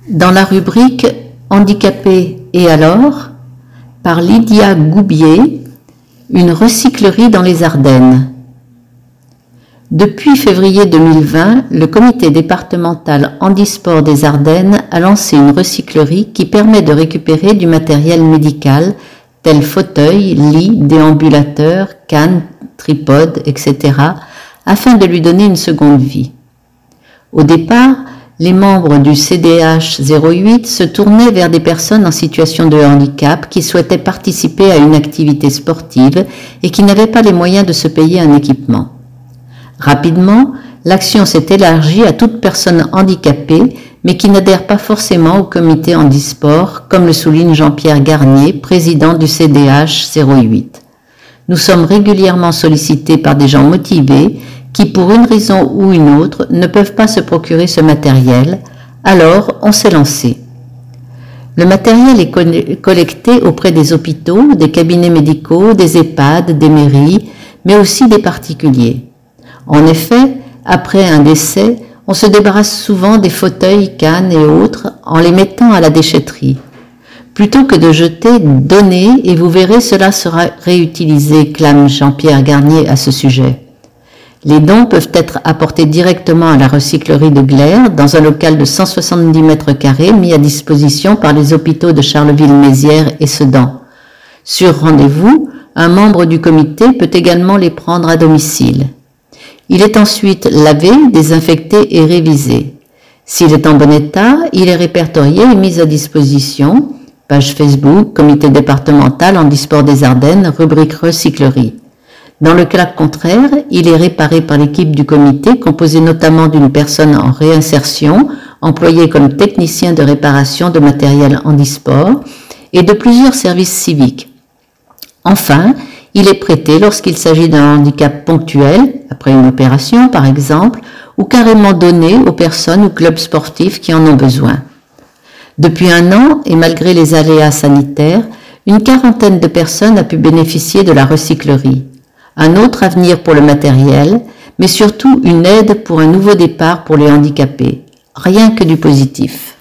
Dans la rubrique Handicapés et alors, par Lydia Goubier, une recyclerie dans les Ardennes. Depuis février 2020, le comité départemental handisport des Ardennes a lancé une recyclerie qui permet de récupérer du matériel médical tel fauteuil, lit, déambulateur, canne, tripode, etc. afin de lui donner une seconde vie. Au départ, les membres du CDH 08 se tournaient vers des personnes en situation de handicap qui souhaitaient participer à une activité sportive et qui n'avaient pas les moyens de se payer un équipement. Rapidement, l'action s'est élargie à toute personne handicapée, mais qui n'adhère pas forcément au comité handisport, comme le souligne Jean-Pierre Garnier, président du CDH 08. Nous sommes régulièrement sollicités par des gens motivés qui, pour une raison ou une autre, ne peuvent pas se procurer ce matériel, alors on s'est lancé. Le matériel est collecté auprès des hôpitaux, des cabinets médicaux, des EHPAD, des mairies, mais aussi des particuliers. En effet, après un décès, on se débarrasse souvent des fauteuils, cannes et autres en les mettant à la déchetterie. Plutôt que de jeter, donnez et vous verrez cela sera réutilisé, clame Jean-Pierre Garnier à ce sujet. Les dons peuvent être apportés directement à la recyclerie de Gleyre dans un local de 170 mètres carrés mis à disposition par les hôpitaux de Charleville-Mézières et Sedan. Sur rendez-vous, un membre du comité peut également les prendre à domicile. Il est ensuite lavé, désinfecté et révisé. S'il est en bon état, il est répertorié et mis à disposition. Page Facebook, comité départemental handisport des Ardennes, rubrique recyclerie. Dans le cas contraire, il est réparé par l'équipe du comité, composée notamment d'une personne en réinsertion, employée comme technicien de réparation de matériel handisport, et de plusieurs services civiques. Enfin, il est prêté lorsqu'il s'agit d'un handicap ponctuel, après une opération par exemple, ou carrément donné aux personnes ou clubs sportifs qui en ont besoin. Depuis un an, et malgré les aléas sanitaires, une quarantaine de personnes a pu bénéficier de la recyclerie. Un autre avenir pour le matériel, mais surtout une aide pour un nouveau départ pour les handicapés. Rien que du positif.